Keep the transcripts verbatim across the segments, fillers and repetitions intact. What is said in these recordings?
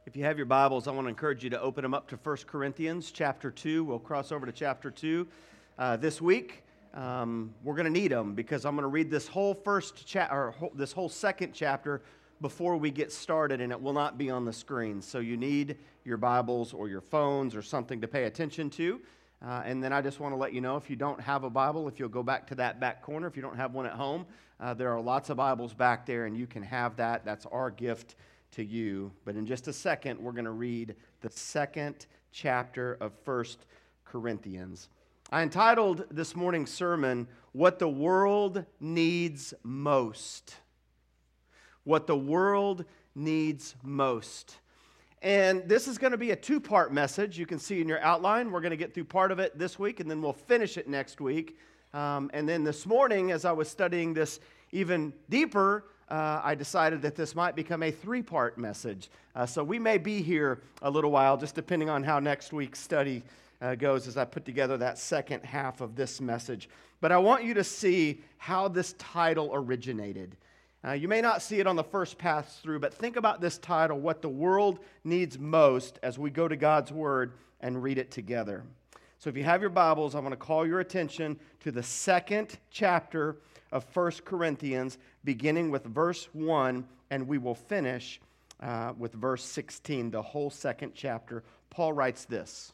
If you have your Bibles, I want to encourage you to open them up to First Corinthians chapter two. We'll cross over to chapter two uh, this week. Um, we're going to need them because I'm going to read this whole first cha- or whole, this whole second chapter before we get started, and it will not be on the screen. So you need your Bibles or your phones or something to pay attention to. Uh, and then I just want to let you know, if you don't have a Bible, if you'll go back to that back corner, if you don't have one at home, uh, there are lots of Bibles back there, and you can have that. That's our gift to you. But in just a second, we're going to read the second chapter of First Corinthians. I entitled this morning's sermon, What the World Needs Most. What the world needs most. And this is going to be a two-part message. You can see in your outline, we're going to get through part of it this week, and then we'll finish it next week. Um, and then this morning, as I was studying this even deeper, Uh, I decided that this might become a three-part message. Uh, so we may be here a little while, just depending on how next week's study uh, goes as I put together that second half of this message. But I want you to see how this title originated. Uh, you may not see it on the first pass through, but think about this title, What the World Needs Most, as we go to God's Word and read it together. So if you have your Bibles, I want to call your attention to the second chapter of First Corinthians, beginning with verse one, and we will finish uh, with verse sixteen, the whole second chapter. Paul writes this.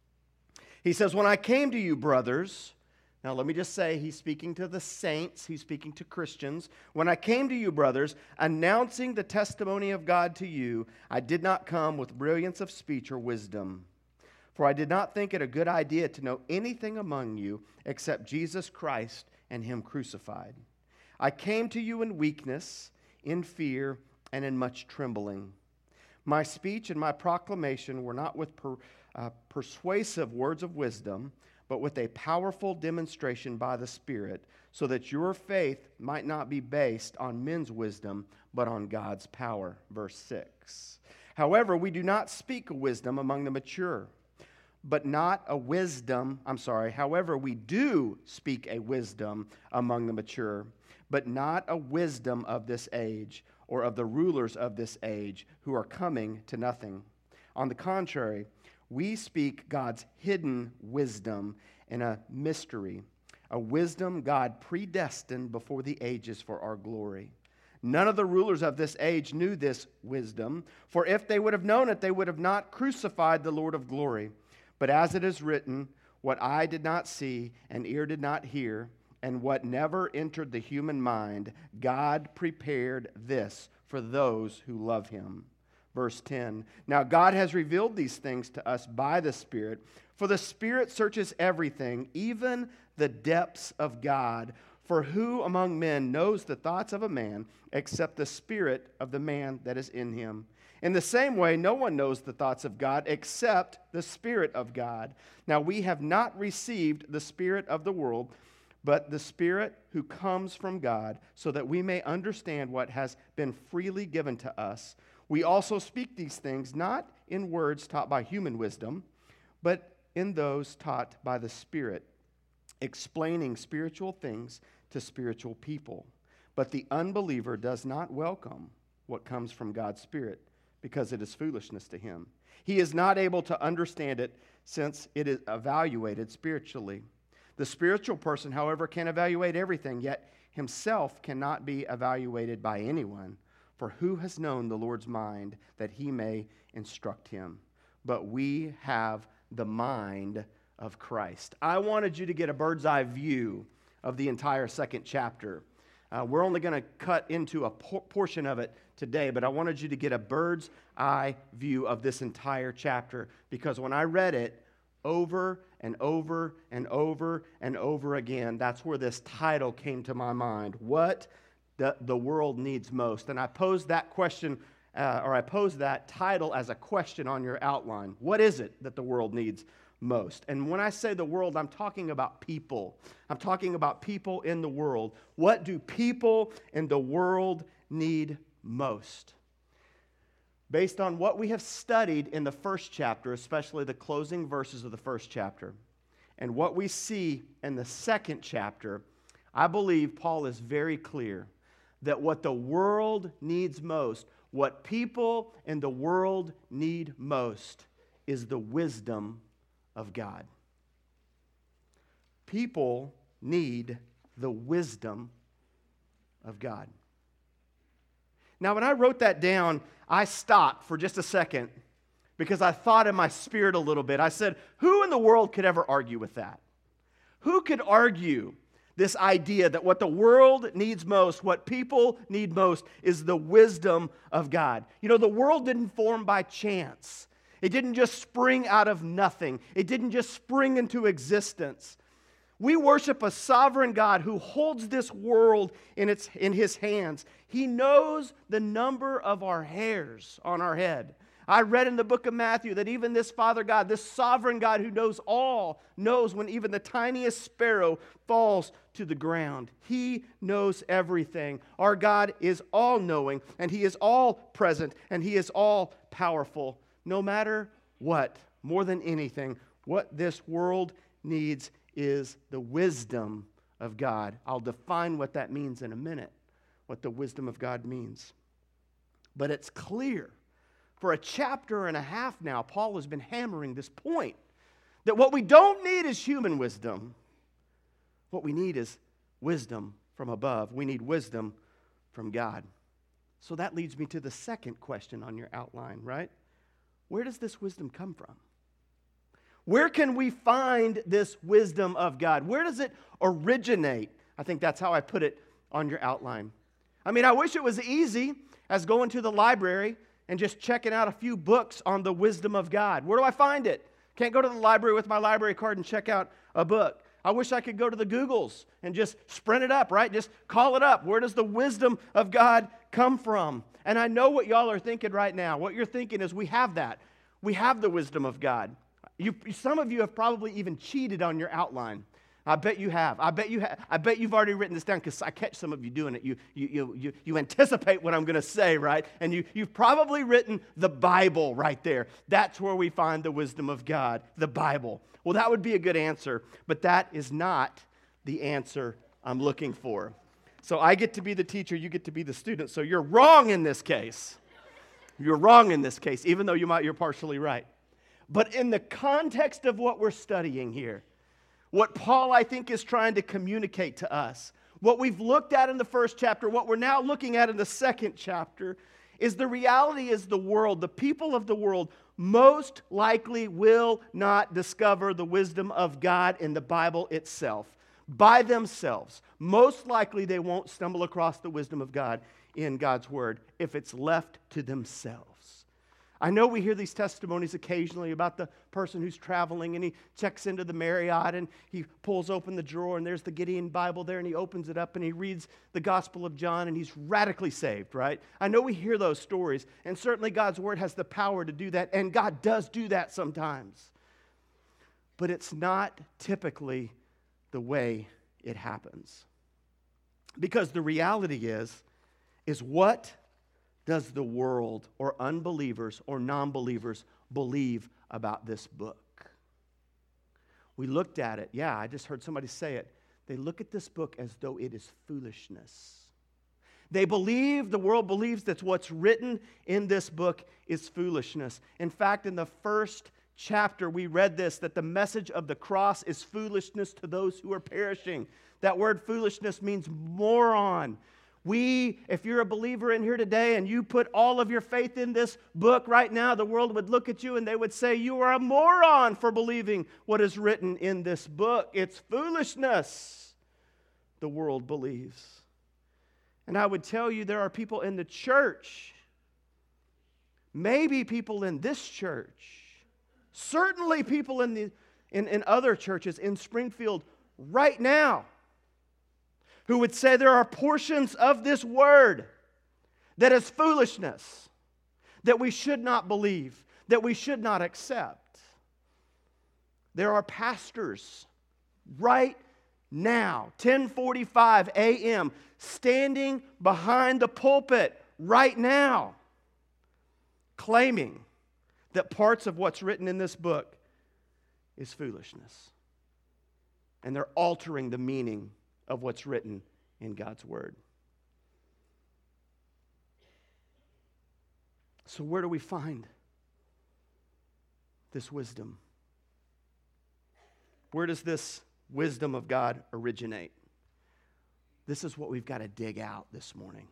He says, "When I came to you, brothers," now let me just say, he's speaking to the saints, he's speaking to Christians. "When I came to you, brothers, announcing the testimony of God to you, I did not come with brilliance of speech or wisdom. For I did not think it a good idea to know anything among you except Jesus Christ and Him crucified. I came to you in weakness, in fear, and in much trembling. My speech and my proclamation were not with per, uh, persuasive words of wisdom, but with a powerful demonstration by the Spirit, so that your faith might not be based on men's wisdom, but on God's power." Verse six. "However, we do not speak a wisdom among the mature, but not a wisdom, I'm sorry, however, we do speak a wisdom among the mature, but not a wisdom of this age or of the rulers of this age who are coming to nothing. On the contrary, we speak God's hidden wisdom in a mystery, a wisdom God predestined before the ages for our glory. None of the rulers of this age knew this wisdom, for if they would have known it, they would have not crucified the Lord of glory. But as it is written, what eye did not see and ear did not hear, and what never entered the human mind, God prepared this for those who love Him." Verse ten, "Now God has revealed these things to us by the Spirit, for the Spirit searches everything, even the depths of God. For who among men knows the thoughts of a man except the spirit of the man that is in him? In the same way, no one knows the thoughts of God except the Spirit of God. Now we have not received the spirit of the world, but the Spirit who comes from God, so that we may understand what has been freely given to us. We also speak these things not in words taught by human wisdom, but in those taught by the Spirit, explaining spiritual things to spiritual people. But the unbeliever does not welcome what comes from God's Spirit, because it is foolishness to him. He is not able to understand it, since it is evaluated spiritually. The spiritual person, however, can evaluate everything, yet himself cannot be evaluated by anyone. For who has known the Lord's mind that He may instruct him? But we have the mind of Christ." I wanted you to get a bird's eye view of the entire second chapter. Uh, we're only going to cut into a por- portion of it today, but I wanted you to get a bird's eye view of this entire chapter, because when I read it over and over and over and over again, that's where this title came to my mind, What the, the World Needs Most. And I posed that question, uh, or I posed that title as a question on your outline. What is it that the world needs most? And when I say the world, I'm talking about people. I'm talking about people in the world. What do people in the world need most? Based on what we have studied in the first chapter, especially the closing verses of the first chapter, and what we see in the second chapter, I believe Paul is very clear that what the world needs most, what people in the world need most is the wisdom of God. People need the wisdom of God. Now, when I wrote that down, I stopped for just a second because I thought in my spirit a little bit. I said, who in the world could ever argue with that? Who could argue this idea that what the world needs most, what people need most, is the wisdom of God? You know, the world didn't form by chance. It didn't just spring out of nothing. It didn't just spring into existence. We worship a sovereign God who holds this world in its in His hands. He knows the number of our hairs on our head. I read in the book of Matthew that even this Father God, this sovereign God who knows all, knows when even the tiniest sparrow falls to the ground. He knows everything. Our God is all-knowing, and He is all-present, and He is all-powerful. No matter what, more than anything, what this world needs is the wisdom of God. I'll define what that means in a minute, what the wisdom of God means. But it's clear. For a chapter and a half now, Paul has been hammering this point that what we don't need is human wisdom. What we need is wisdom from above. We need wisdom from God. So that leads me to the second question on your outline, right? Where does this wisdom come from? Where can we find this wisdom of God? Where does it originate? I think that's how I put it on your outline. I mean, I wish it was easy as going to the library and just checking out a few books on the wisdom of God. Where do I find it? Can't go to the library with my library card and check out a book. I wish I could go to the Googles and just sprint it up, right? Just call it up. Where does the wisdom of God come from? And I know what y'all are thinking right now. What you're thinking is we have that. We have the wisdom of God. You, some of you have probably even cheated on your outline. I bet you have. I bet you have. I bet you've already written this down because I catch some of you doing it. You, you, you, you, you anticipate what I'm going to say, right? And you, you've probably written the Bible right there. That's where we find the wisdom of God, the Bible. Well, that would be a good answer, but that is not the answer I'm looking for. So I get to be the teacher, you get to be the student. So you're wrong in this case. You're wrong in this case, even though you might, you're partially right. But in the context of what we're studying here, what Paul, I think, is trying to communicate to us, what we've looked at in the first chapter, what we're now looking at in the second chapter, is the reality is the world, the people of the world, most likely will not discover the wisdom of God in the Bible itself. By themselves. Most likely they won't stumble across the wisdom of God in God's Word if it's left to themselves. I know we hear these testimonies occasionally about the person who's traveling and he checks into the Marriott and he pulls open the drawer and there's the Gideon Bible there and he opens it up and he reads the Gospel of John and he's radically saved, right? I know we hear those stories, and certainly God's Word has the power to do that, and God does do that sometimes. But it's not typically the way it happens. Because the reality is, is what does the world or unbelievers or non-believers believe about this book? We looked at it. Yeah, I just heard somebody say it. They look at this book as though it is foolishness. They believe, the world believes that what's written in this book is foolishness. In fact, in the first chapter, we read this, that the message of the cross is foolishness to those who are perishing. That word foolishness means moron. We, if you're a believer in here today and you put all of your faith in this book right now, the world would look at you and they would say, you are a moron for believing what is written in this book. It's foolishness, the world believes. And I would tell you there are people in the church, maybe people in this church, certainly people in, the, in, in other churches in Springfield right now, who would say there are portions of this word that is foolishness, that we should not believe, that we should not accept. There are pastors right now, ten forty-five a.m., standing behind the pulpit right now, claiming that parts of what's written in this book is foolishness. And they're altering the meaning of what's written in God's Word. So where do we find this wisdom? Where does this wisdom of God originate? This is what we've got to dig out this morning.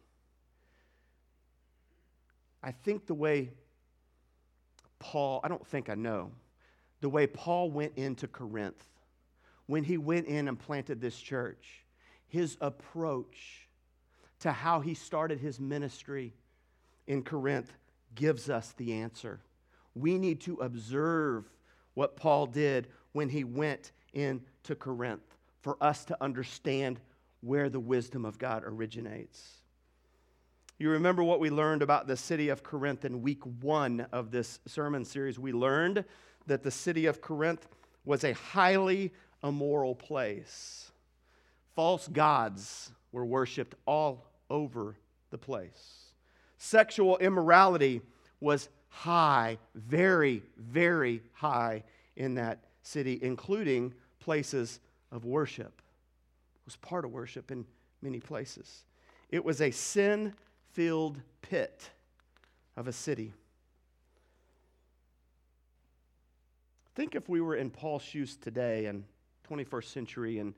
I think the way Paul, I don't think I know, the way Paul went into Corinth, when he went in and planted this church, his approach to how he started his ministry in Corinth gives us the answer. We need to observe what Paul did when he went into Corinth for us to understand where the wisdom of God originates. You remember what we learned about the city of Corinth in week one of this sermon series. We learned that the city of Corinth was a highly immoral place. False gods were worshipped all over the place. Sexual immorality was high, very, very high in that city, including places of worship. It was part of worship in many places. It was a sin-filled pit of a city. Think if we were in Paul's shoes today in twenty-first century and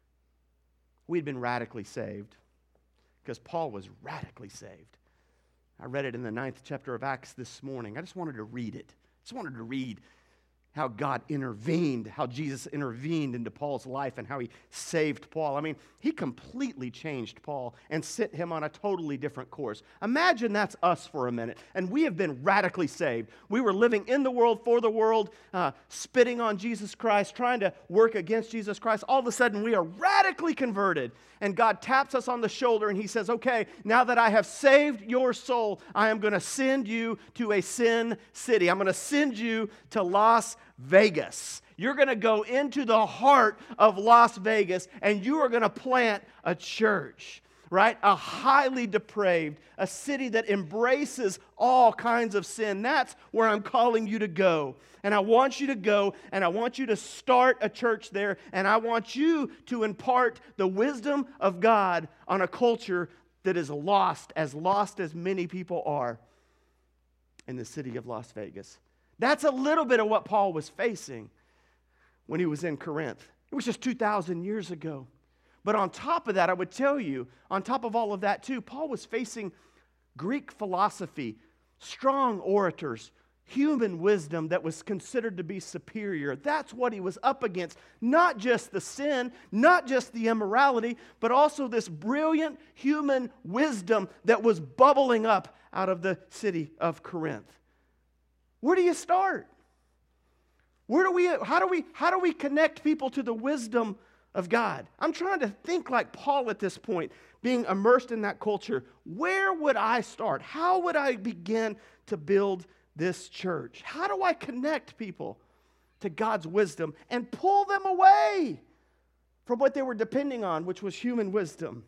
we'd been radically saved, because Paul was radically saved. I read it in the ninth chapter of Acts this morning. I just wanted to read it. I just wanted to read how God intervened, how Jesus intervened into Paul's life and how he saved Paul. I mean, he completely changed Paul and set him on a totally different course. Imagine that's us for a minute, and we have been radically saved. We were living in the world, for the world, uh, spitting on Jesus Christ, trying to work against Jesus Christ. All of a sudden, we are radically converted, and God taps us on the shoulder, and he says, okay, now that I have saved your soul, I am going to send you to a sin city. I'm going to send you to Las Vegas. You're going to go into the heart of Las Vegas and you are going to plant a church, right? A highly depraved, a city that embraces all kinds of sin. That's where I'm calling you to go. And I want you to go and I want you to start a church there and I want you to impart the wisdom of God on a culture that is lost, as lost as many people are in the city of Las Vegas. That's a little bit of what Paul was facing when he was in Corinth. It was just two thousand years ago. But on top of that, I would tell you, on top of all of that too, Paul was facing Greek philosophy, strong orators, human wisdom that was considered to be superior. That's what he was up against. Not just the sin, not just the immorality, but also this brilliant human wisdom that was bubbling up out of the city of Corinth. Where do you start? Where do we, how do we, how do we connect people to the wisdom of God? I'm trying to think like Paul at this point, being immersed in that culture. Where would I start? How would I begin to build this church? How do I connect people to God's wisdom and pull them away from what they were depending on, which was human wisdom?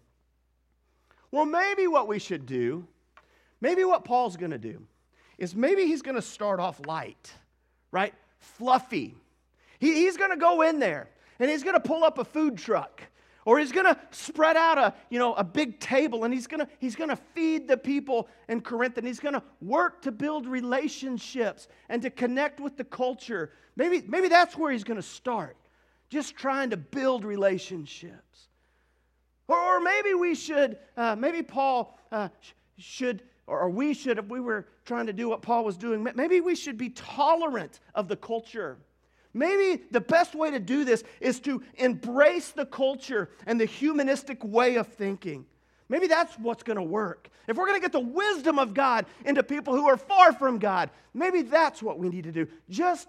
Well, maybe what we should do, maybe what Paul's going to do, is maybe he's going to start off light, right? Fluffy. He, he's going to go in there and he's going to pull up a food truck, or he's going to spread out a, you know, a big table, and he's going to he's going to feed the people in Corinth, and he's going to work to build relationships and to connect with the culture. Maybe maybe that's where he's going to start, just trying to build relationships. Or, or maybe we should, uh, maybe Paul uh, sh- should. Or we should, if we were trying to do what Paul was doing, maybe we should be tolerant of the culture. Maybe the best way to do this is to embrace the culture and the humanistic way of thinking. Maybe that's what's going to work. If we're going to get the wisdom of God into people who are far from God, maybe that's what we need to do. Just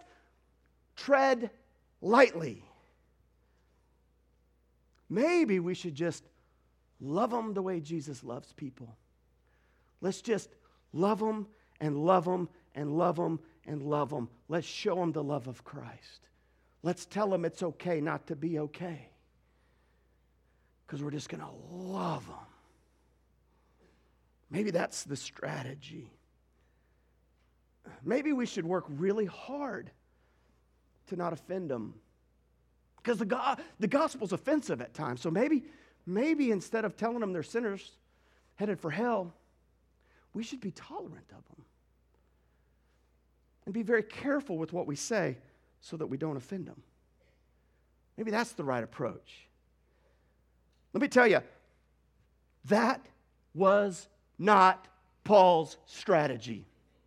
tread lightly. Maybe we should just love them the way Jesus loves people. Let's just love them and love them and love them and love them. Let's show them the love of Christ. Let's tell them it's okay not to be okay, because we're just going to love them. Maybe that's the strategy. Maybe we should work really hard to not offend them, because the, go- the gospel's offensive at times. So maybe, maybe instead of telling them they're sinners headed for hell, we should be tolerant of them. and be very careful with what we say so that we don't offend them. Maybe that's the right approach. Let me tell you, that was not Paul's strategy.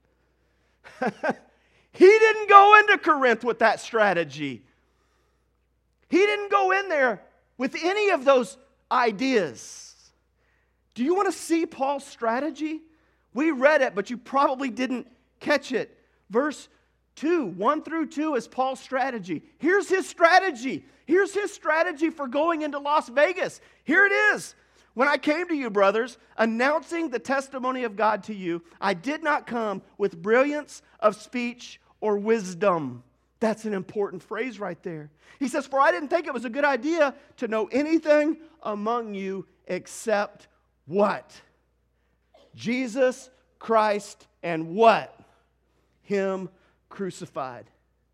He didn't go into Corinth with that strategy. He didn't go in there with any of those ideas. Do you want to see Paul's strategy? We read it, but you probably didn't catch it. Verse two, one through two is Paul's strategy. Here's his strategy. Here's his strategy for going into Las Vegas. Here it is. When I came to you, brothers, announcing the testimony of God to you, I did not come with brilliance of speech or wisdom. That's an important phrase right there. He says, for I didn't think it was a good idea to know anything among you except what? Jesus Christ and what? Him crucified.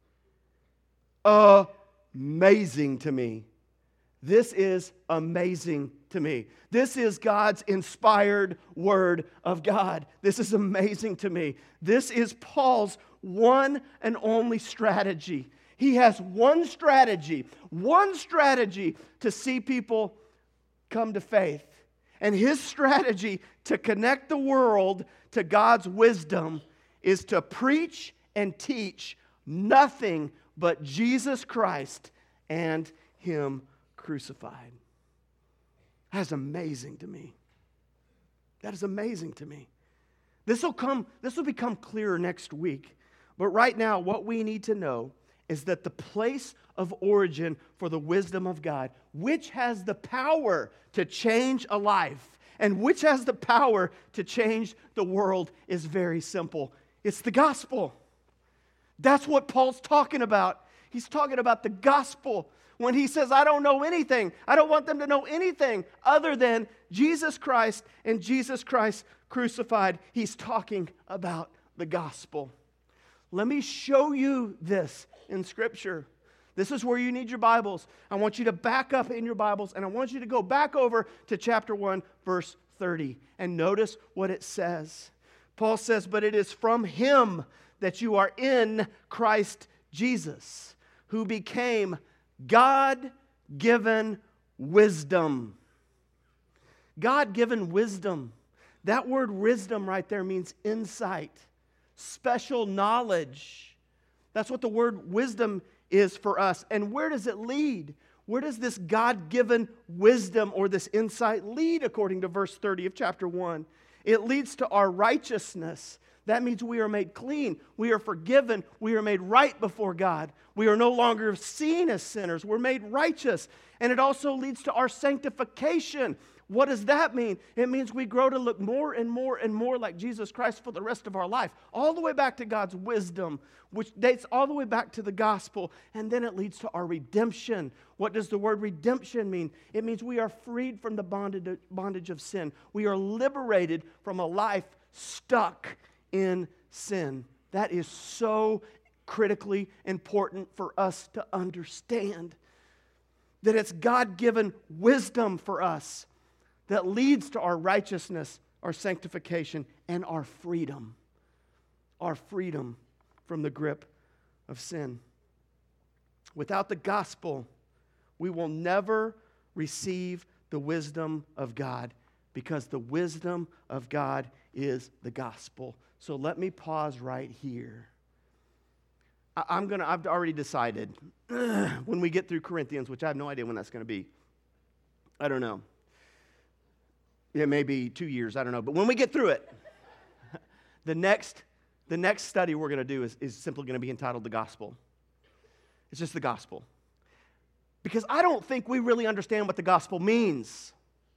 Amazing to me. This is amazing to me. This is God's inspired word of God. This is amazing to me. This is Paul's one and only strategy. He has one strategy, one strategy to see people come to faith. And his strategy to connect the world to God's wisdom is to preach and teach nothing but Jesus Christ and Him crucified. That's amazing to me. That is amazing to me. This will come, this will become clearer next week. But right now, what we need to know is that the place of origin for the wisdom of God, which has the power to change a life, and which has the power to change the world, is very simple. It's the gospel. That's what Paul's talking about. He's talking about the gospel. When he says, I don't know anything, I don't want them to know anything other than Jesus Christ and Jesus Christ crucified. He's talking about the gospel. Let me show you this in Scripture. This is where you need your Bibles. I want you to back up in your Bibles, and I want you to go back over to chapter one, verse thirty, and notice what it says. Paul says, but it is from Him that you are in Christ Jesus, who became God-given wisdom. God-given wisdom. That word wisdom right there means insight, special knowledge. That's what the word wisdom is for us. And where does it lead? Where does this God-given wisdom or this insight lead according to verse thirty of chapter one? It leads to our righteousness. That means we are made clean. We are forgiven. We are made right before God. We are no longer seen as sinners. We're made righteous. And it also leads to our sanctification. What does that mean? It means we grow to look more and more and more like Jesus Christ for the rest of our life. All the way back to God's wisdom, which dates all the way back to the gospel. And then it leads to our redemption. What does the word redemption mean? It means we are freed from the bondage bondage of sin. We are liberated from a life stuck in sin. That is so critically important for us to understand. That it's God-given wisdom for us that leads to our righteousness, our sanctification, and our freedom. Our freedom from the grip of sin. Without the gospel, we will never receive the wisdom of God, because the wisdom of God is the gospel. So let me pause right here. I, I'm gonna, I've already decided when we get through Corinthians, which I have no idea when that's going to be. I don't know. It may be two years, I don't know. But when we get through it, the next, the next study we're going to do is, is simply going to be entitled The Gospel. It's just the gospel. Because I don't think we really understand what the gospel means.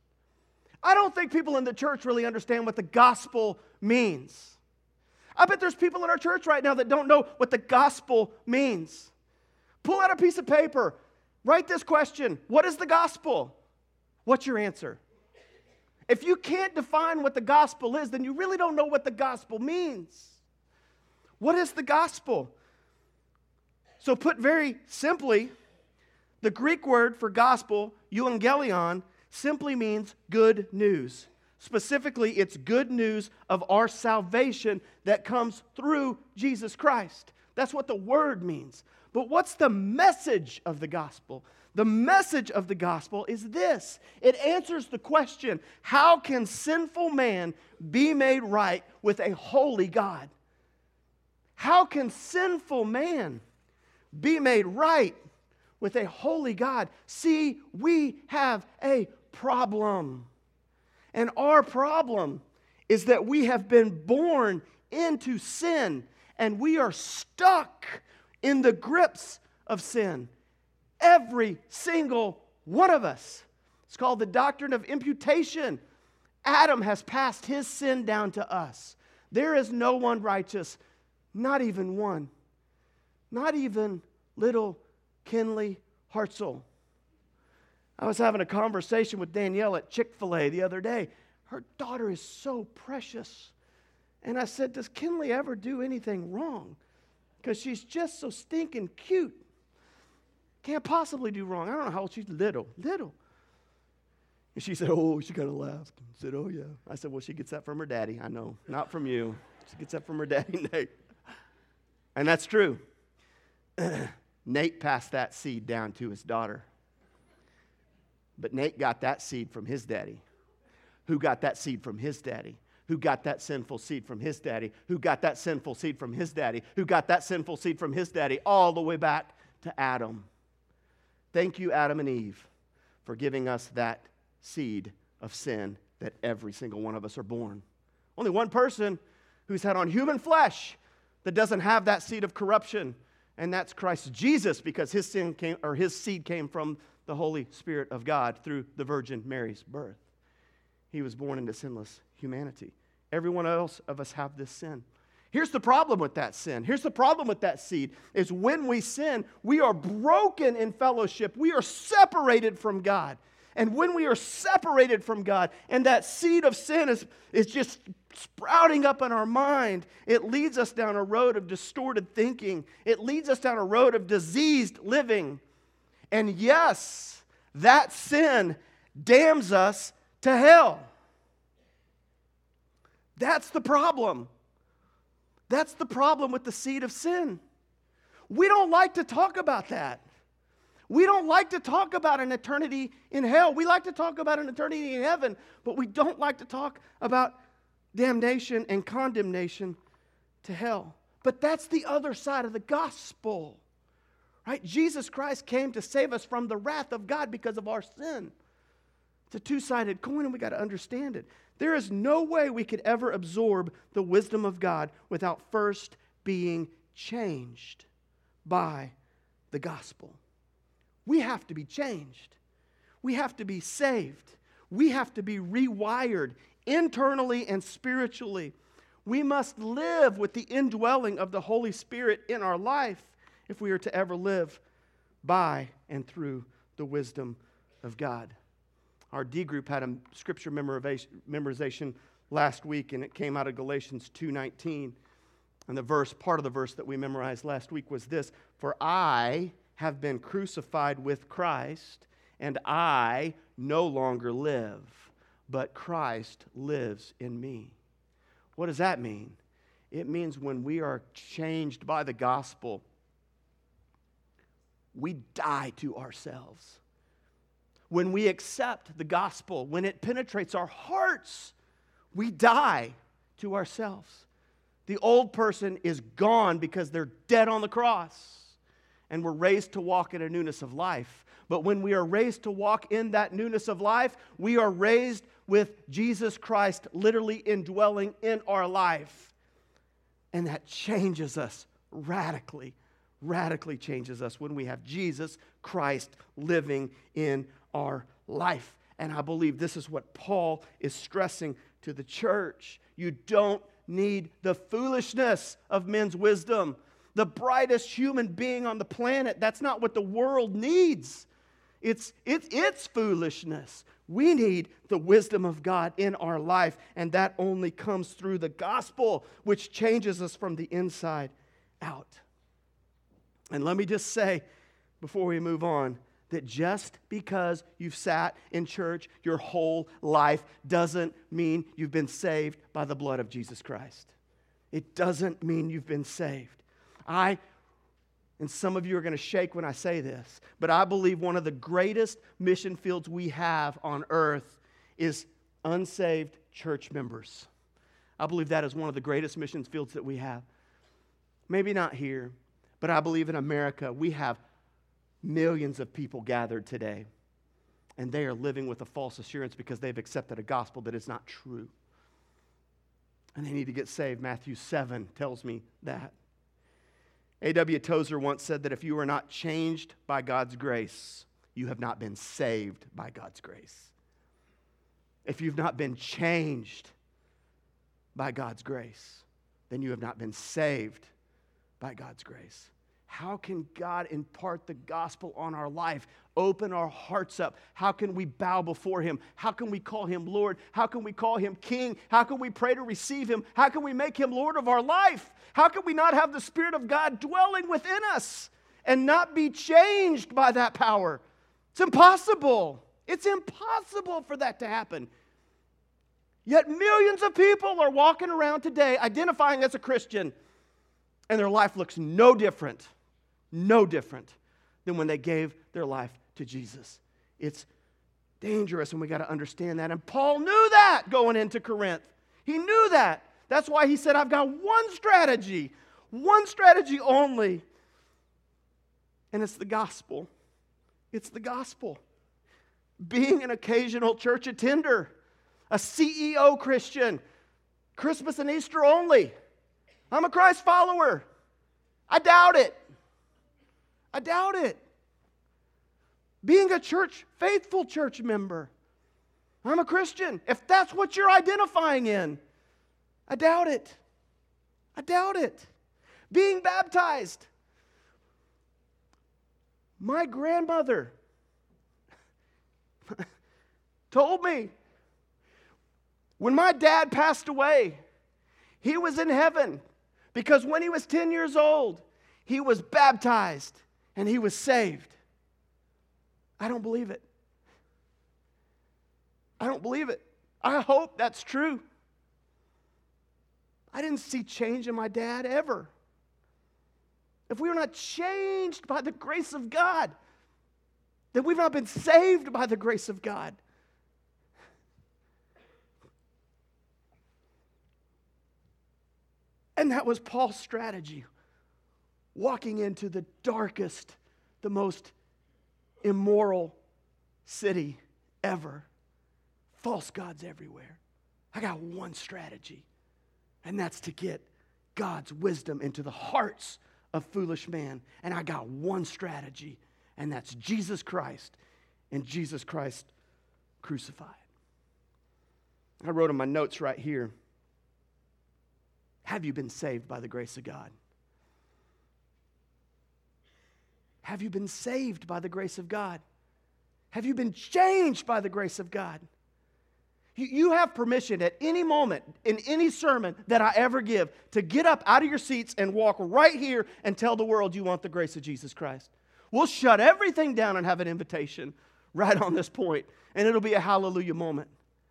I don't think people in the church really understand what the gospel means. I bet there's people in our church right now that don't know what the gospel means. Pull out a piece of paper. Write this question. What is the gospel? What's your answer? If you can't define what the gospel is, then you really don't know what the gospel means. What is the gospel? So put very simply, the Greek word for gospel, euangelion, simply means good news. Specifically, it's good news of our salvation that comes through Jesus Christ. That's what the word means. But what's the message of the gospel? The message of the gospel is this. It answers the question, how can sinful man be made right with a holy God? How can sinful man be made right with a holy God? See, we have a problem. And our problem is that we have been born into sin and we are stuck in the grips of sin. Every single one of us. It's called the doctrine of imputation. Adam has passed his sin down to us. There is no one righteous, not even one. Not even little Kinley Hartzell. I was having a conversation with Danielle at Chick-fil-A the other day. Her daughter is so precious. And I said, does Kinley ever do anything wrong? Because she's just so stinking cute. Can't possibly do wrong. I don't know how old she's. Little, little. And she said, oh, she kind of laughed and said, oh, yeah. I said, well, she gets that from her daddy. I know, not from you. She gets that from her daddy, Nate. And that's true. Nate passed that seed down to his daughter. But Nate got that seed from his daddy. Who got that seed from his daddy? Who got that sinful seed from his daddy? Who got that sinful seed from his daddy? Who got that sinful seed from his daddy? All the way back to Adam. Thank you, Adam and Eve, for giving us that seed of sin that every single one of us are born. Only one person who's had on human flesh that doesn't have that seed of corruption, and that's Christ Jesus, because his sin came, or his seed came from the Holy Spirit of God through the Virgin Mary's birth. He was born into sinless humanity. Every one else of us have this sin. Here's the problem with that sin. Here's the problem with that seed, is when we sin, we are broken in fellowship. We are separated from God. And when we are separated from God, and that seed of sin is, is just sprouting up in our mind, it leads us down a road of distorted thinking. It leads us down a road of diseased living. And yes, that sin damns us to hell. That's the problem. That's the problem with the seed of sin. We don't like to talk about that. We don't like to talk about an eternity in hell. We like to talk about an eternity in heaven, but we don't like to talk about damnation and condemnation to hell. But that's the other side of the gospel. Right? Jesus Christ came to save us from the wrath of God because of our sin. It's a two-sided coin, and we got to understand it. There is no way we could ever absorb the wisdom of God without first being changed by the gospel. We have to be changed. We have to be saved. We have to be rewired internally and spiritually. We must live with the indwelling of the Holy Spirit in our life if we are to ever live by and through the wisdom of God. Our D group had a scripture memorization last week, and it came out of Galatians two nineteen. And the verse, part of the verse that we memorized last week was this: "For I have been crucified with Christ, and I no longer live, but Christ lives in me." What does that mean? It means when we are changed by the gospel, we die to ourselves. When we accept the gospel, when it penetrates our hearts, we die to ourselves. The old person is gone because they're dead on the cross, and we're raised to walk in a newness of life. But when we are raised to walk in that newness of life, we are raised with Jesus Christ literally indwelling in our life. And that changes us radically, radically changes us when we have Jesus Christ living in our life. And I believe this is what Paul is stressing to the church. You don't need the foolishness of men's wisdom. The brightest human being on the planet, that's not what the world needs. It's, it's, it's foolishness. We need the wisdom of God in our life, and that only comes through the gospel, which changes us from the inside out. And let me just say, before we move on, that just because you've sat in church your whole life doesn't mean you've been saved by the blood of Jesus Christ. It doesn't mean you've been saved. I, and some of you are going to shake when I say this, but I believe one of the greatest mission fields we have on earth is unsaved church members. I believe that is one of the greatest missions fields that we have. Maybe not here, but I believe in America we have millions of people gathered today, and they are living with a false assurance because they've accepted a gospel that is not true. And they need to get saved. Matthew seven tells me that. A W Tozer once said that if you are not changed by God's grace, you have not been saved by God's grace. If you've not been changed by God's grace, then you have not been saved by God's grace. How can God impart the gospel on our life? Open our hearts up. How can we bow before Him? How can we call Him Lord? How can we call Him King? How can we pray to receive Him? How can we make Him Lord of our life? How can we not have the Spirit of God dwelling within us and not be changed by that power? It's impossible. It's impossible for that to happen. Yet millions of people are walking around today identifying as a Christian, and their life looks no different, no different than when they gave their life to Jesus. It's dangerous, and we got to understand that. And Paul knew that going into Corinth. He knew that. That's why he said, I've got one strategy, one strategy only, and it's the gospel. It's the gospel. Being an occasional church attender, a C E O Christian, Christmas and Easter only. I'm a Christ follower. I doubt it. I doubt it. Being a church, faithful church member. I'm a Christian. If that's what you're identifying in, I doubt it. I doubt it. Being baptized. My grandmother told me when my dad passed away, he was in heaven because when he was ten years old, he was baptized and he was saved. I don't believe it. I don't believe it. I hope that's true. I didn't see change in my dad ever. If we were not changed by the grace of God, then we've not been saved by the grace of God. And that was Paul's strategy. Walking into the darkest, the most immoral city ever. False gods everywhere. I got one strategy, and that's to get God's wisdom into the hearts of foolish man. And I got one strategy, and that's Jesus Christ and Jesus Christ crucified. I wrote in my notes right here, have you been saved by the grace of God? Have you been saved by the grace of God? Have you been changed by the grace of God? You, you have permission at any moment, in any sermon that I ever give, to get up out of your seats and walk right here and tell the world you want the grace of Jesus Christ. We'll shut everything down and have an invitation right on this point, and it'll be a hallelujah moment.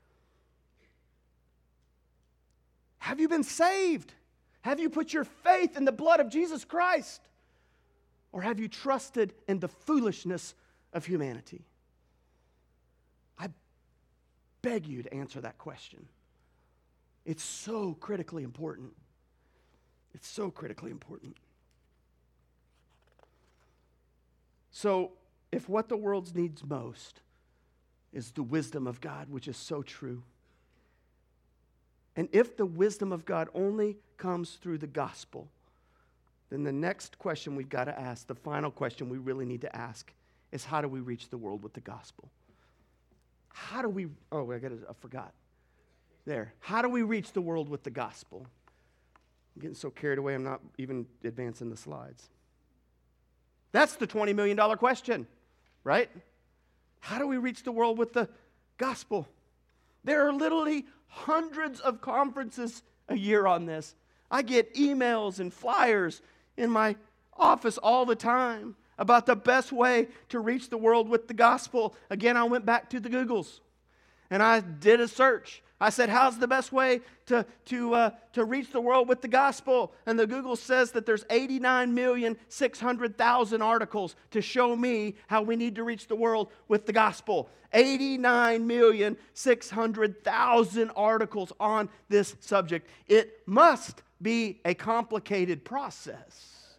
Have you been saved? Have you put your faith in the blood of Jesus Christ? Or have you trusted in the foolishness of humanity? I beg you to answer that question. It's so critically important. It's so critically important. So, if what the world needs most is the wisdom of God, which is so true, and if the wisdom of God only comes through the gospel, then the next question we've got to ask, the final question we really need to ask, is how do we reach the world with the gospel? How do we, oh, I got I forgot. There. How do we reach the world with the gospel? I'm getting so carried away, I'm not even advancing the slides. That's the twenty million dollars question, right? How do we reach the world with the gospel? There are literally hundreds of conferences a year on this. I get emails and flyers in my office all the time about the best way to reach the world with the gospel. Again, I went back to the Googles and I did a search. I said, how's the best way to, to, uh, to reach the world with the gospel? And the Google says that there's eighty-nine million six hundred thousand articles to show me how we need to reach the world with the gospel. eighty-nine million six hundred thousand articles on this subject. It must be a complicated process.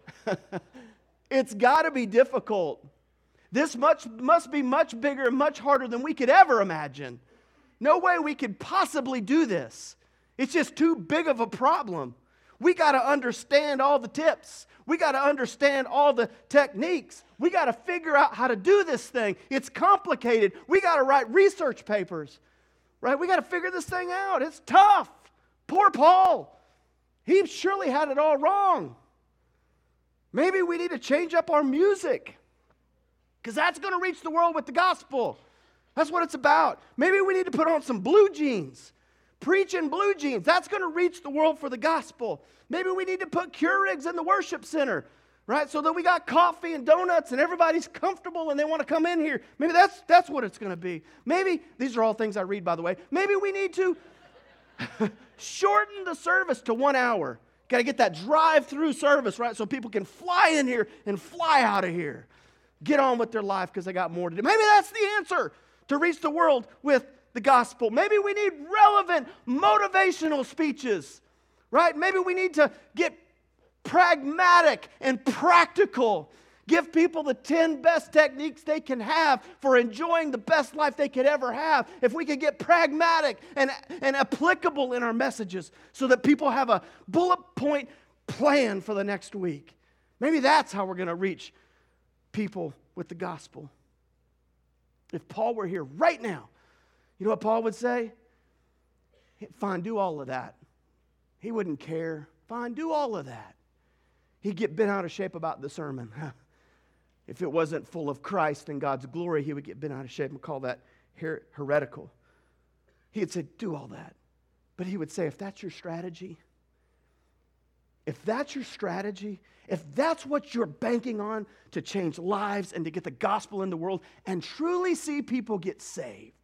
It's got to be difficult. This much must be much bigger and much harder than we could ever imagine. No way we could possibly do this. It's just too big of a problem. We got to understand all the tips. We got to understand all the techniques. We got to figure out how to do this thing. It's complicated. We got to write research papers, right? We got to figure this thing out. It's tough. Poor Paul. He surely had it all wrong. Maybe we need to change up our music, because that's going to reach the world with the gospel. That's what it's about. Maybe we need to put on some blue jeans. Preach in blue jeans. That's going to reach the world for the gospel. Maybe we need to put Keurigs in the worship center, right? So that we got coffee and donuts and everybody's comfortable and they want to come in here. Maybe that's, that's what it's going to be. Maybe, these are all things I read, by the way. Maybe we need to shorten the service to one hour. Got to get that drive-through service, right? So people can fly in here and fly out of here. Get on with their life because they got more to do. Maybe that's the answer to reach the world with the gospel. Maybe we need relevant, motivational speeches, right? Maybe we need to get pragmatic and practical. Give people the ten best techniques they can have for enjoying the best life they could ever have. If we could get pragmatic and, and applicable in our messages so that people have a bullet point plan for the next week. Maybe that's how we're going to reach people with the gospel. If Paul were here right now, you know what Paul would say? Fine, do all of that. He wouldn't care. Fine, do all of that. He'd get bent out of shape about the sermon. If it wasn't full of Christ and God's glory, he would get bent out of shape and call that her- heretical. He'd say, do all that. But he would say, if that's your strategy, if that's your strategy, if that's what you're banking on to change lives and to get the gospel in the world and truly see people get saved,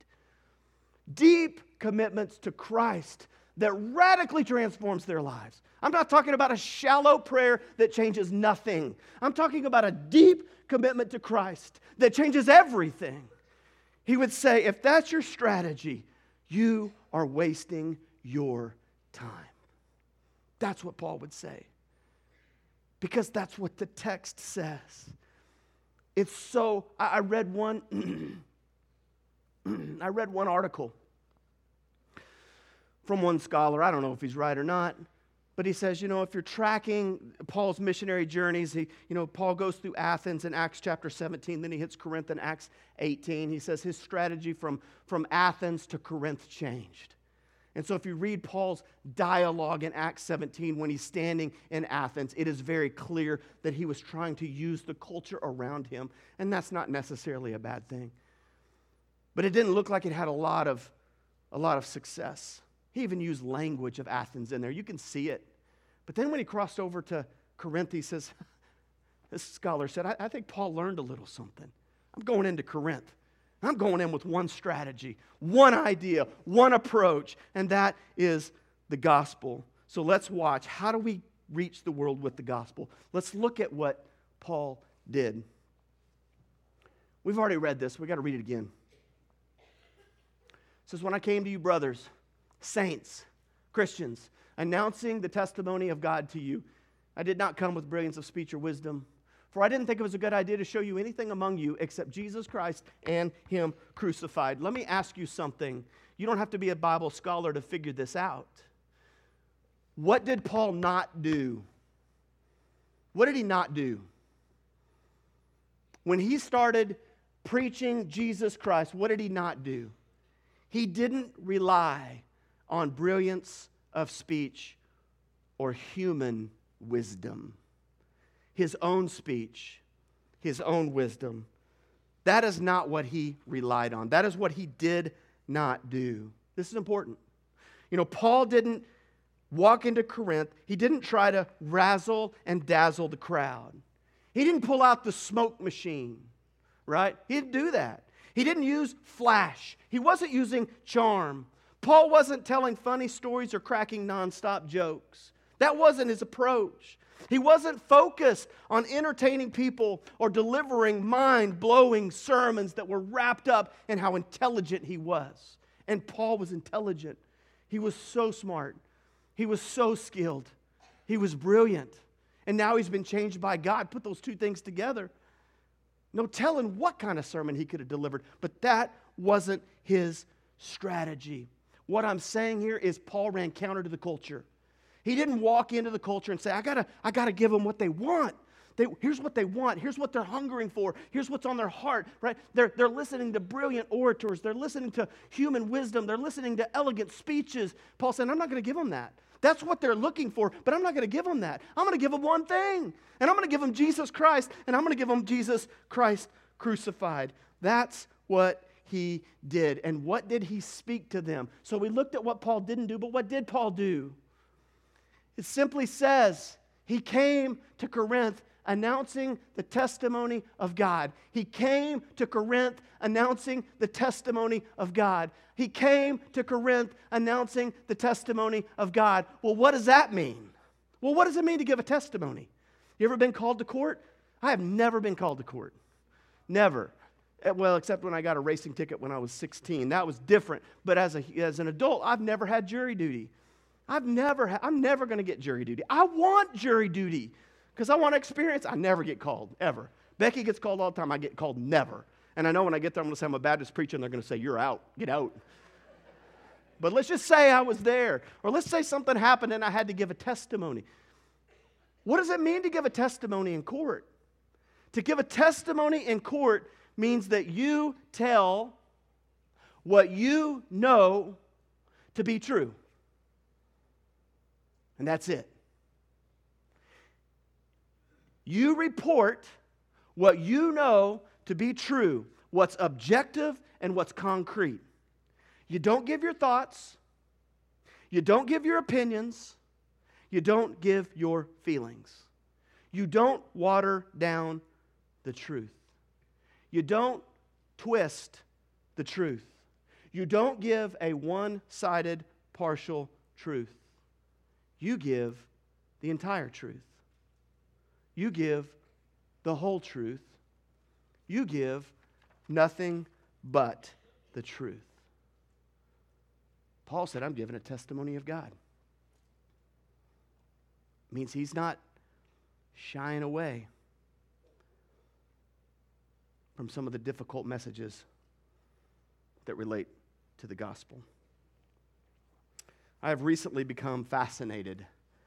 deep commitments to Christ that radically transforms their lives. I'm not talking about a shallow prayer that changes nothing. I'm talking about a deep commitment to Christ that changes everything. He would say, if that's your strategy, you are wasting your time. That's what Paul would say. Because that's what the text says. It's so, I, I read one, I read one article from one scholar. I don't know if he's right or not, but he says, you know, if you're tracking Paul's missionary journeys, he, you know, Paul goes through Athens in Acts chapter seventeen, then he hits Corinth in Acts eighteen. He says his strategy from, from Athens to Corinth changed. And so if you read Paul's dialogue in Acts seventeen when he's standing in Athens, it is very clear that he was trying to use the culture around him, and that's not necessarily a bad thing. But it didn't look like it had a lot of, a lot of success. He even used language of Athens in there. You can see it. But then when he crossed over to Corinth, he says, this scholar said, I, I think Paul learned a little something. I'm going into Corinth. I'm going in with one strategy, one idea, one approach, and that is the gospel. So let's watch. How do we reach the world with the gospel? Let's look at what Paul did. We've already read this. We've got to read it again. It says, when I came to you, brothers, saints, Christians, announcing the testimony of God to you, I did not come with brilliance of speech or wisdom, for I didn't think it was a good idea to show you anything among you except Jesus Christ and Him crucified. Let me ask you something. You don't have to be a Bible scholar to figure this out. What did Paul not do? What did he not do? When he started preaching Jesus Christ, what did he not do? He didn't rely on brilliance of speech or human wisdom. His own speech, his own wisdom. That is not what he relied on. That is what he did not do. This is important. You know, Paul didn't walk into Corinth. He didn't try to razzle and dazzle the crowd. He didn't pull out the smoke machine, right? He didn't do that. He didn't use flash. He wasn't using charm. Paul wasn't telling funny stories or cracking nonstop jokes. That wasn't his approach. He wasn't focused on entertaining people or delivering mind-blowing sermons that were wrapped up in how intelligent he was. And Paul was intelligent. He was so smart. He was so skilled. He was brilliant. And now he's been changed by God. Put those two things together. No telling what kind of sermon he could have delivered. But that wasn't his strategy. What I'm saying here is Paul ran counter to the culture. He didn't walk into the culture and say, I gotta, I gotta give them what they want. They, here's what they want. Here's what they're hungering for. Here's what's on their heart, right? They're, they're listening to brilliant orators. They're listening to human wisdom. They're listening to elegant speeches. Paul said, I'm not going to give them that. That's what they're looking for, but I'm not going to give them that. I'm going to give them one thing, and I'm going to give them Jesus Christ, and I'm going to give them Jesus Christ crucified. That's what he did. And what did he speak to them? So we looked at what Paul didn't do, but what did Paul do? It simply says he came to Corinth announcing the testimony of God. He came to Corinth announcing the testimony of God. He came to Corinth announcing the testimony of God. Well, what does that mean? Well, what does it mean to give a testimony? You ever been called to court? I have never been called to court. Never. Well, except when I got a racing ticket when I was sixteen. That was different. But as a, as an adult, I've never had jury duty. I've never, ha- I'm never going to get jury duty. I want jury duty because I want to experience. I never get called, ever. Becky gets called all the time. I get called never. And I know when I get there, I'm going to say I'm a Baptist preacher, and they're going to say, you're out. Get out. But let's just say I was there. Or let's say something happened and I had to give a testimony. What does it mean to give a testimony in court? To give a testimony in court means that you tell what you know to be true. And that's it. You report what you know to be true, what's objective and what's concrete. You don't give your thoughts. You don't give your opinions. You don't give your feelings. You don't water down the truth. You don't twist the truth. You don't give a one-sided, partial truth. You give the entire truth. You give the whole truth. You give nothing but the truth. Paul said, I'm giving a testimony of God. It means he's not shying away from some of the difficult messages that relate to the gospel. I have recently become fascinated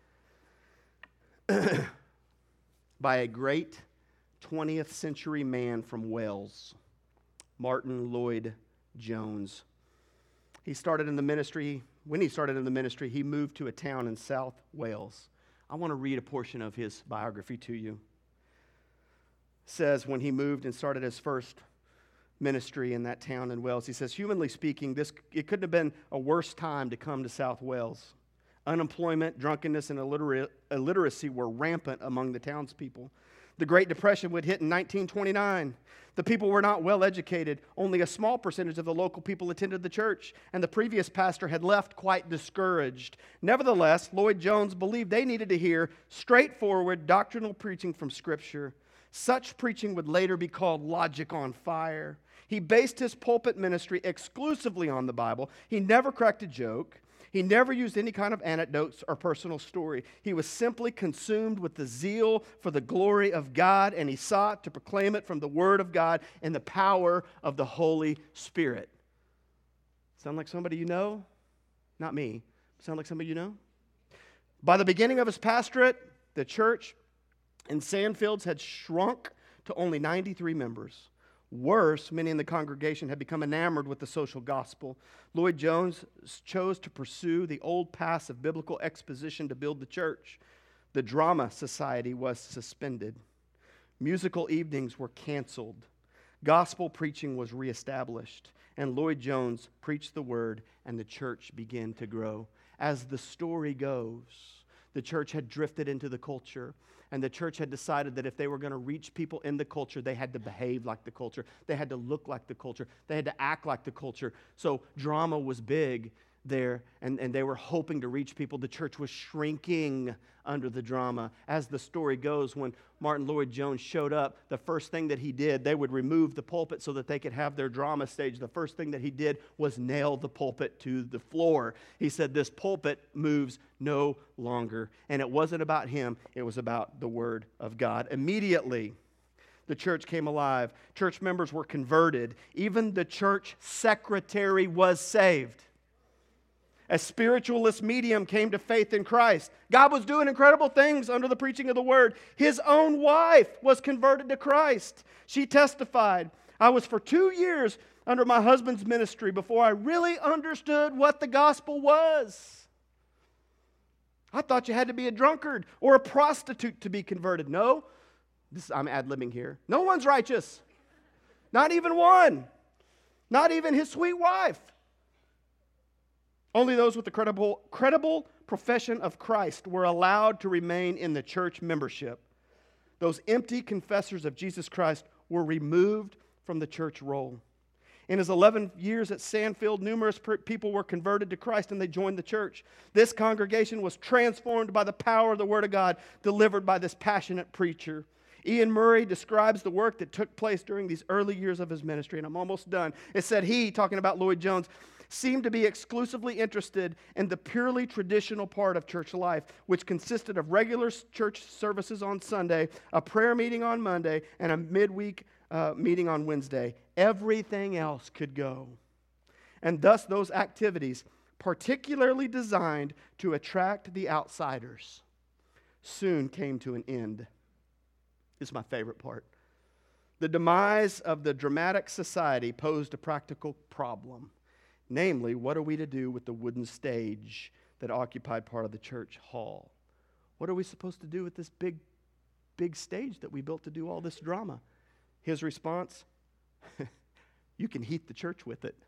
by a great twentieth century man from Wales, Martin Lloyd-Jones. He started in the ministry, when he started in the ministry, he moved to a town in South Wales. I want to read a portion of his biography to you. It says when he moved and started his first ministry in that town in Wales, he says, humanly speaking, this it couldn't have been a worse time to come to South Wales. Unemployment, drunkenness, and illiter- illiteracy were rampant among the townspeople. The Great Depression would hit in nineteen twenty-nine. The people were not well educated. Only a small percentage of the local people attended the church, and the previous pastor had left quite discouraged. Nevertheless, Lloyd-Jones believed they needed to hear straightforward doctrinal preaching from Scripture. Such preaching would later be called logic on fire. He based his pulpit ministry exclusively on the Bible. He never cracked a joke. He never used any kind of anecdotes or personal story. He was simply consumed with the zeal for the glory of God, and he sought to proclaim it from the Word of God and the power of the Holy Spirit. Sound like somebody you know? Not me. Sound like somebody you know? By the beginning of his pastorate, the church in Sandfields had shrunk to only ninety-three members. Worse, many in the congregation had become enamored with the social gospel. Lloyd-Jones chose to pursue the old paths of biblical exposition to build the church. The drama society was suspended. Musical evenings were canceled. Gospel preaching was reestablished. And Lloyd-Jones preached the word, and the church began to grow. As the story goes, The church had drifted into the culture, and the church had decided that if they were going to reach people in the culture, they had to behave like the culture. They had to look like the culture. They had to act like the culture. So drama was big there, and, and they were hoping to reach people. The church was shrinking under the drama. As the story goes, when Martin Lloyd-Jones showed up, the first thing that he did, they would remove the pulpit so that they could have their drama stage. The first thing that he did was nail the pulpit to the floor. He said, this pulpit moves no longer. And it wasn't about him, it was about the Word of God. Immediately, the church came alive. Church members were converted. Even the church secretary was saved. A spiritualist medium came to faith in Christ. God was doing incredible things under the preaching of the Word. His own wife was converted to Christ. She testified, I was for two years under my husband's ministry before I really understood what the gospel was. I thought you had to be a drunkard or a prostitute to be converted. No, this, I'm ad-libbing here. No one's righteous. Not even one. Not even his sweet wife. Only those with the credible, credible profession of Christ were allowed to remain in the church membership. Those empty confessors of Jesus Christ were removed from the church roll. In his eleven years at Sandfield, numerous people were converted to Christ and they joined the church. This congregation was transformed by the power of the Word of God delivered by this passionate preacher. Ian Murray describes the work that took place during these early years of his ministry, and I'm almost done. It said he, talking about Lloyd-Jones, seemed to be exclusively interested in the purely traditional part of church life, which consisted of regular church services on Sunday, a prayer meeting on Monday, and a midweek uh, meeting on Wednesday. Everything else could go. And thus those activities, particularly designed to attract the outsiders, soon came to an end. This is my favorite part. The demise of the dramatic society posed a practical problem. Namely, what are we to do with the wooden stage that occupied part of the church hall? What are we supposed to do with this big, big stage that we built to do all this drama? His response, you can heat the church with it.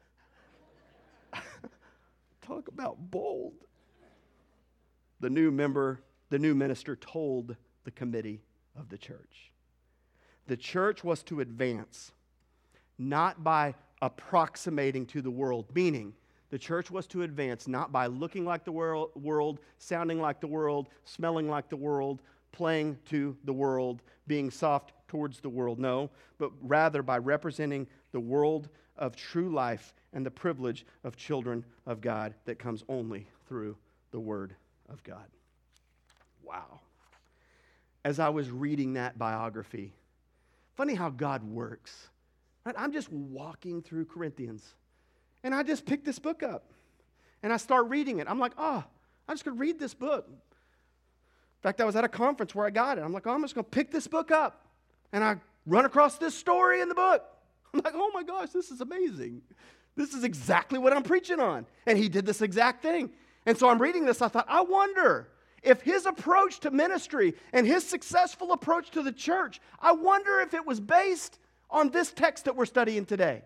Talk about bold. The new member, the new minister told the committee of the church. The church was to advance, not by approximating to the world, meaning the church was to advance not by looking like the world, world, sounding like the world, smelling like the world, playing to the world, being soft towards the world, no, but rather by representing the world of true life and the privilege of children of God that comes only through the Word of God. Wow. As I was reading that biography, funny how God works. Right? I'm just walking through Corinthians, and I just pick this book up, and I start reading it. I'm like, oh, I'm just going to read this book. In fact, I was at a conference where I got it. I'm like, oh, I'm just going to pick this book up, and I run across this story in the book. I'm like, oh my gosh, this is amazing. This is exactly what I'm preaching on, and he did this exact thing. And so I'm reading this, I thought, I wonder if his approach to ministry and his successful approach to the church, I wonder if it was based on this text that we're studying today.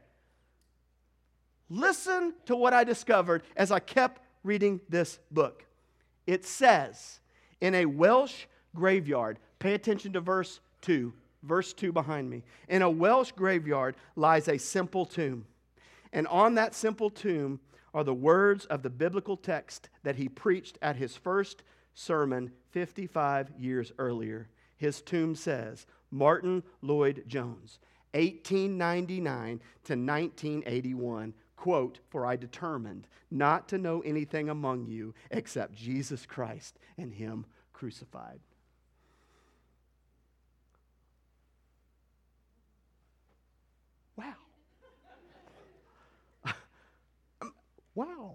Listen to what I discovered as I kept reading this book. It says, in a Welsh graveyard, pay attention to verse two, verse two behind me. In a Welsh graveyard lies a simple tomb. And on that simple tomb are the words of the biblical text that he preached at his first sermon fifty-five years earlier. His tomb says, Martin Lloyd-Jones, eighteen ninety-nine to nineteen eighty-one, quote, for I determined not to know anything among you except Jesus Christ and Him crucified. Wow. Wow.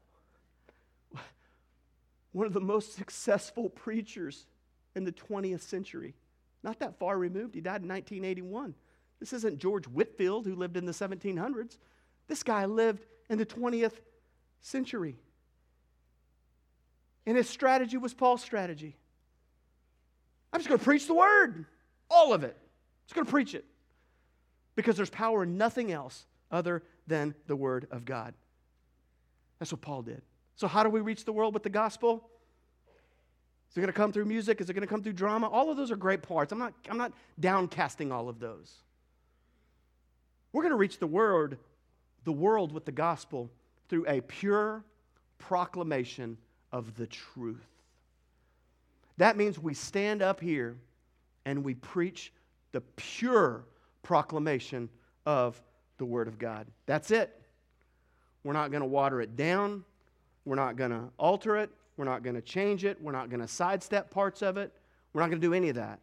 One of the most successful preachers in the twentieth century. Not that far removed. He died in nineteen eighty-one. This isn't George Whitefield who lived in the seventeen hundreds. This guy lived in the twentieth century. And his strategy was Paul's strategy. I'm just going to preach the word. All of it. Just going to preach it. Because there's power in nothing else other than the word of God. That's what Paul did. So how do we reach the world with the gospel? Is it going to come through music? Is it going to come through drama? All of those are great parts. I'm not, I'm not downcasting all of those. We're going to reach the word, the world with the gospel through a pure proclamation of the truth. That means we stand up here and we preach the pure proclamation of the Word of God. That's it. We're not going to water it down. We're not going to alter it. We're not going to change it. We're not going to sidestep parts of it. We're not going to do any of that.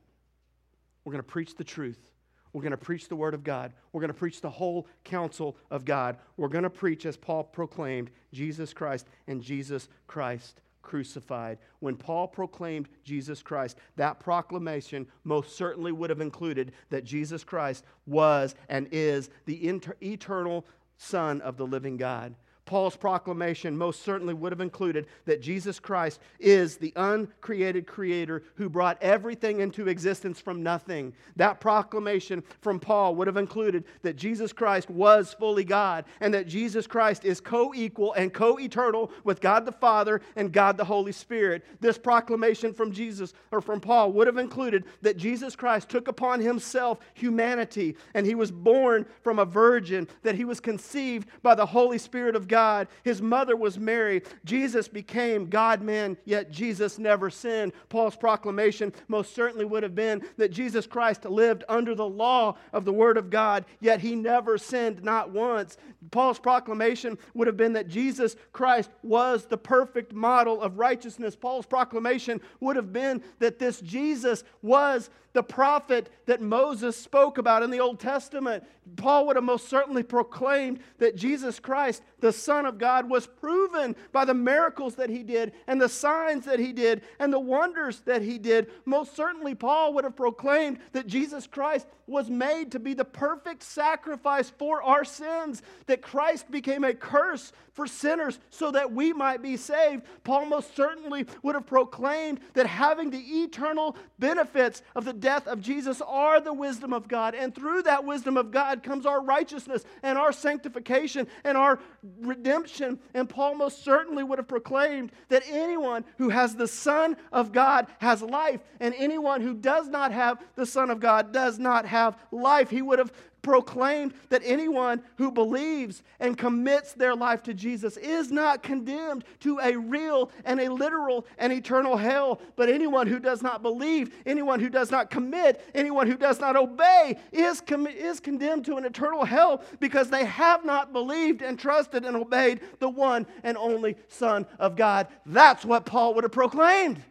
We're going to preach the truth. We're going to preach the Word of God. We're going to preach the whole counsel of God. We're going to preach, as Paul proclaimed, Jesus Christ and Jesus Christ crucified. When Paul proclaimed Jesus Christ, that proclamation most certainly would have included that Jesus Christ was and is the inter- eternal Son of the living God. Paul's proclamation most certainly would have included that Jesus Christ is the uncreated creator who brought everything into existence from nothing. That proclamation from Paul would have included that Jesus Christ was fully God and that Jesus Christ is co-equal and co-eternal with God the Father and God the Holy Spirit. This proclamation from Jesus or from Paul would have included that Jesus Christ took upon himself humanity and he was born from a virgin, that he was conceived by the Holy Spirit of God. God. His mother was Mary. Jesus became God-man, yet Jesus never sinned. Paul's proclamation most certainly would have been that Jesus Christ lived under the law of the Word of God, yet he never sinned, not once. Paul's proclamation would have been that Jesus Christ was the perfect model of righteousness. Paul's proclamation would have been that this Jesus was the prophet that Moses spoke about in the Old Testament. Paul would have most certainly proclaimed that Jesus Christ, the Son of God, was proven by the miracles that he did and the signs that he did and the wonders that he did. Most certainly Paul would have proclaimed that Jesus Christ was made to be the perfect sacrifice for our sins, that Christ became a curse for sinners so that we might be saved. Paul most certainly would have proclaimed that having the eternal benefits of the death of Jesus are the wisdom of God, and through that wisdom of God comes our righteousness and our sanctification and our redemption. And Paul most certainly would have proclaimed that anyone who has the Son of God has life, and anyone who does not have the Son of God does not have life. He would have proclaimed that anyone who believes and commits their life to Jesus is not condemned to a real and a literal and eternal hell. But anyone who does not believe, anyone who does not commit, anyone who does not obey is, com- is condemned to an eternal hell because they have not believed and trusted and obeyed the one and only Son of God. That's what Paul would have proclaimed.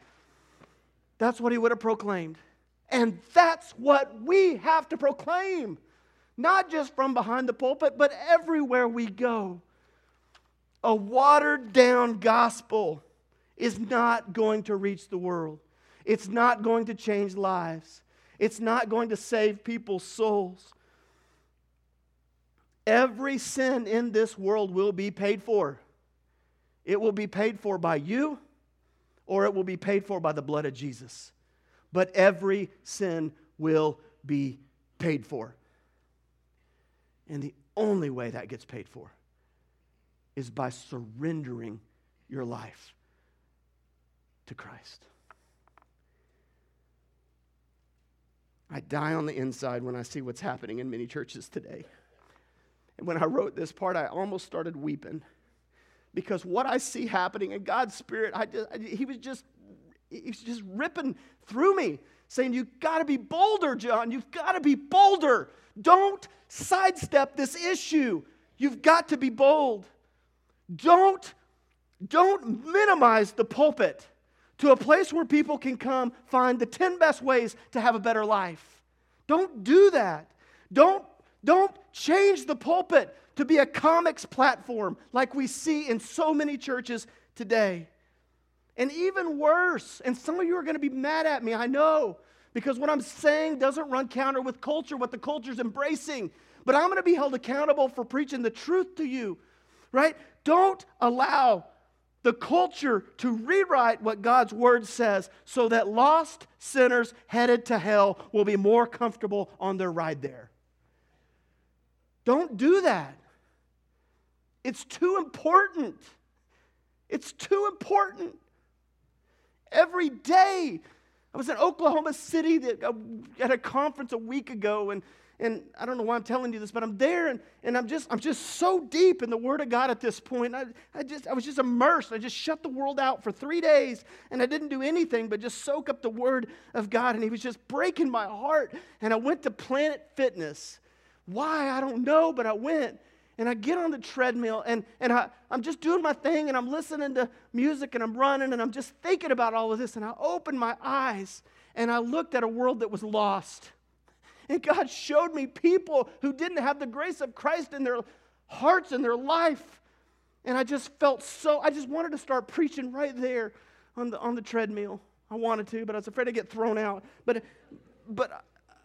That's what he would have proclaimed. And that's what we have to proclaim. Not just from behind the pulpit, but everywhere we go. A watered-down gospel is not going to reach the world. It's not going to change lives. It's not going to save people's souls. Every sin in this world will be paid for. It will be paid for by you, or it will be paid for by the blood of Jesus. But every sin will be paid for. And the only way that gets paid for is by surrendering your life to Christ. I die on the inside when I see what's happening in many churches today. And when I wrote this part, I almost started weeping. Because what I see happening in God's Spirit, I just, I, he was just, he was just ripping through me, saying, you've got to be bolder, John. You've got to be bolder. Don't sidestep this issue. You've got to be bold. Don't, don't minimize the pulpit to a place where people can come find the ten best ways to have a better life. Don't do that. Don't, don't change the pulpit to be a comics platform like we see in so many churches today. And even worse, and some of you are going to be mad at me, I know, because what I'm saying doesn't run counter with culture, what the culture's embracing. But I'm going to be held accountable for preaching the truth to you, right? Don't allow the culture to rewrite what God's Word says so that lost sinners headed to hell will be more comfortable on their ride there. Don't do that. It's too important. It's too important. every day. I was in Oklahoma City that, uh, at a conference a week ago, and, and I don't know why I'm telling you this, but I'm there, and, and I'm just I'm just so deep in the Word of God at this point. I, I just I was just immersed. I just shut the world out for three days, and I didn't do anything but just soak up the Word of God, and He was just breaking my heart. And I went to Planet Fitness. Why? I don't know, but I went. And I get on the treadmill, and, and I, I'm just doing my thing, and I'm listening to music, and I'm running, and I'm just thinking about all of this. And I opened my eyes, and I looked at a world that was lost. And God showed me people who didn't have the grace of Christ in their hearts and their life. And I just felt so, I just wanted to start preaching right there on the, on the treadmill. I wanted to, but I was afraid to get thrown out. But, but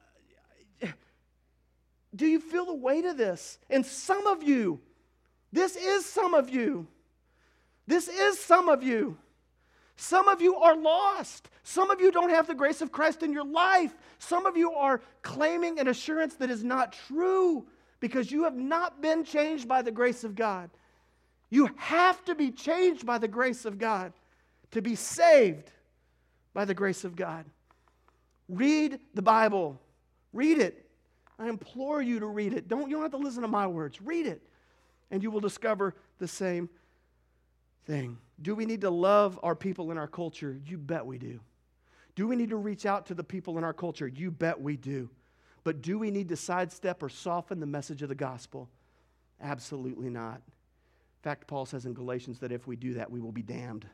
do you feel the weight of this? And some of you, this is some of you. This is some of you. Some of you are lost. Some of you don't have the grace of Christ in your life. Some of you are claiming an assurance that is not true because you have not been changed by the grace of God. You have to be changed by the grace of God to be saved by the grace of God. Read the Bible. Read it. I implore you to read it. Don't, you don't have to listen to my words. Read it, and you will discover the same thing. Do we need to love our people in our culture? You bet we do. Do we need to reach out to the people in our culture? You bet we do. But do we need to sidestep or soften the message of the gospel? Absolutely not. In fact, Paul says in Galatians that if we do that, we will be damned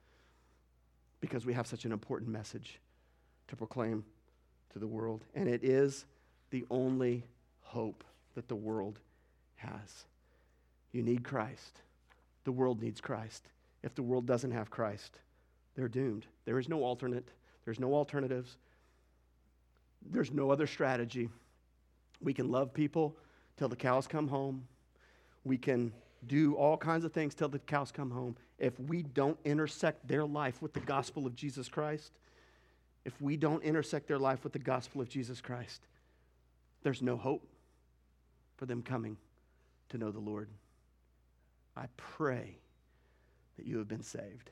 because we have such an important message to proclaim to the world. And it is the only hope that the world has. You need Christ. The world needs Christ. If the world doesn't have Christ, they're doomed. There is no alternate. There's no alternatives. There's no other strategy. We can love people till the cows come home. We can do all kinds of things till the cows come home. If we don't intersect their life with the gospel of Jesus Christ, if we don't intersect their life with the gospel of Jesus Christ, there's no hope for them coming to know the Lord. I pray that you have been saved.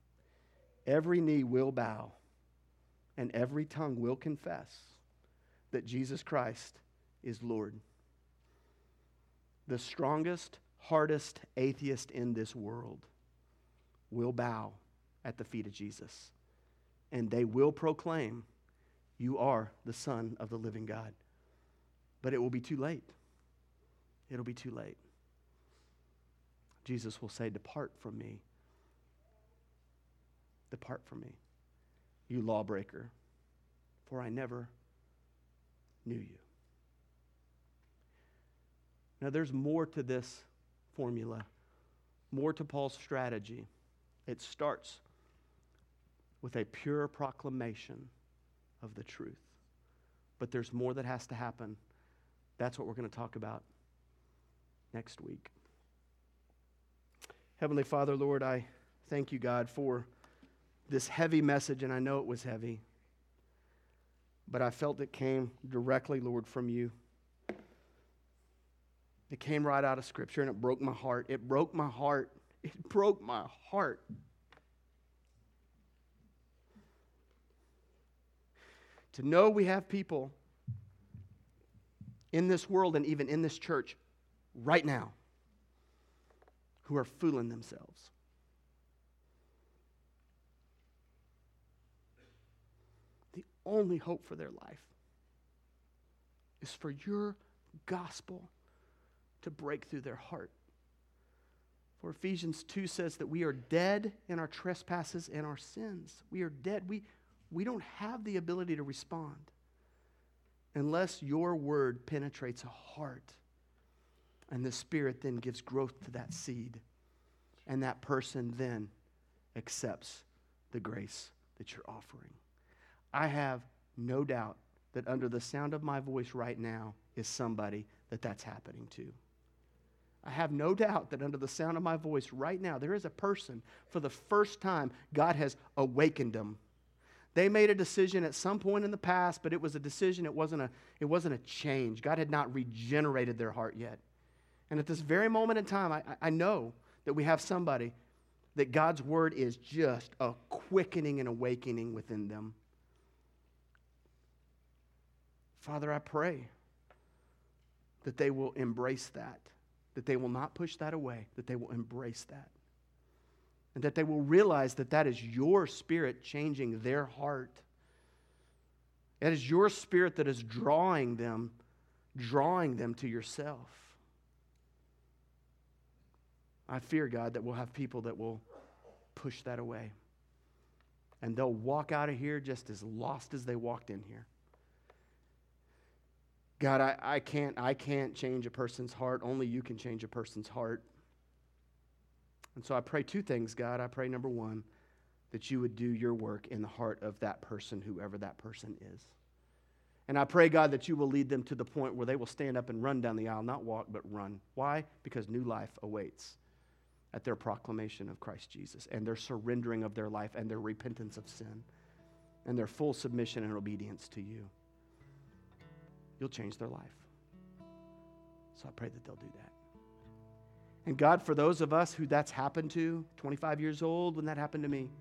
Every knee will bow and every tongue will confess that Jesus Christ is Lord. The strongest, hardest atheist in this world will bow at the feet of Jesus, and they will proclaim, "You are the Son of the living God." But it will be too late. It'll be too late. Jesus will say, "Depart from me. Depart from me, you lawbreaker, for I never knew you." Now there's more to this formula, more to Paul's strategy. It starts with a pure proclamation of the truth. But there's more that has to happen. That's what we're going to talk about next week. Heavenly Father, Lord, I thank you, God, for this heavy message, and I know it was heavy, but I felt it came directly, Lord, from you. It came right out of Scripture, and it broke my heart. It broke my heart. It broke my heart. To know we have people in this world and even in this church right now who are fooling themselves. The only hope for their life is for your gospel to break through their heart. For Ephesians two says that we are dead in our trespasses and our sins. We are dead. We, we don't have the ability to respond unless your word penetrates a heart and the Spirit then gives growth to that seed, and that person then accepts the grace that you're offering. I have no doubt that under the sound of my voice right now is somebody that that's happening to. I have no doubt that under the sound of my voice right now, there is a person, for the first time, God has awakened them. They made a decision at some point in the past, but it was a decision, it wasn't a, it wasn't a change. God had not regenerated their heart yet. And at this very moment in time, I, I know that we have somebody that God's word is just a quickening and awakening within them. Father, I pray that they will embrace that, that they will not push that away, that they will embrace that, and that they will realize that that is your Spirit changing their heart. It is your Spirit that is drawing them, drawing them to yourself. I fear, God, that we'll have people that will push that away, and they'll walk out of here just as lost as they walked in here. God, I, I can't I can't change a person's heart. Only you can change a person's heart. And so I pray two things, God. I pray, number one, that you would do your work in the heart of that person, whoever that person is. And I pray, God, that you will lead them to the point where they will stand up and run down the aisle, not walk, but run. Why? Because new life awaits at their proclamation of Christ Jesus and their surrendering of their life and their repentance of sin and their full submission and obedience to you. You'll change their life. So I pray that they'll do that. And God, for those of us who that's happened to, twenty-five years old when that happened to me,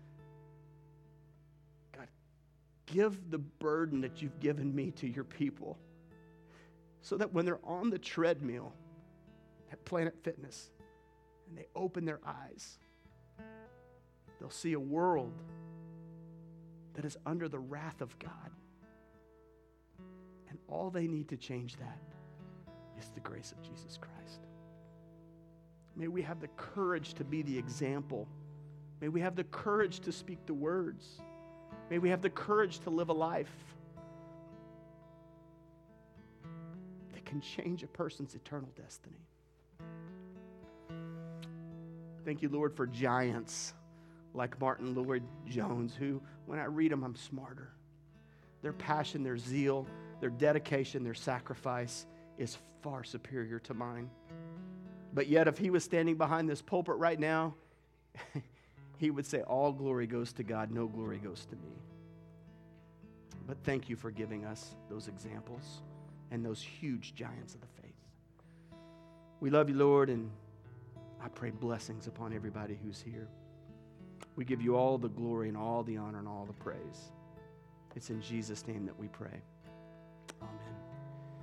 God, give the burden that you've given me to your people so that when they're on the treadmill at Planet Fitness and they open their eyes, they'll see a world that is under the wrath of God. And all they need to change that is the grace of Jesus Christ. May we have the courage to be the example. May we have the courage to speak the words. May we have the courage to live a life that can change a person's eternal destiny. Thank you, Lord, for giants like Martin Lloyd-Jones, who, when I read them, I'm smarter. Their passion, their zeal, their dedication, their sacrifice is far superior to mine. But yet, if he was standing behind this pulpit right now, he would say, all glory goes to God, no glory goes to me. But thank you for giving us those examples and those huge giants of the faith. We love you, Lord, and I pray blessings upon everybody who's here. We give you all the glory and all the honor and all the praise. It's in Jesus' name that we pray. Amen.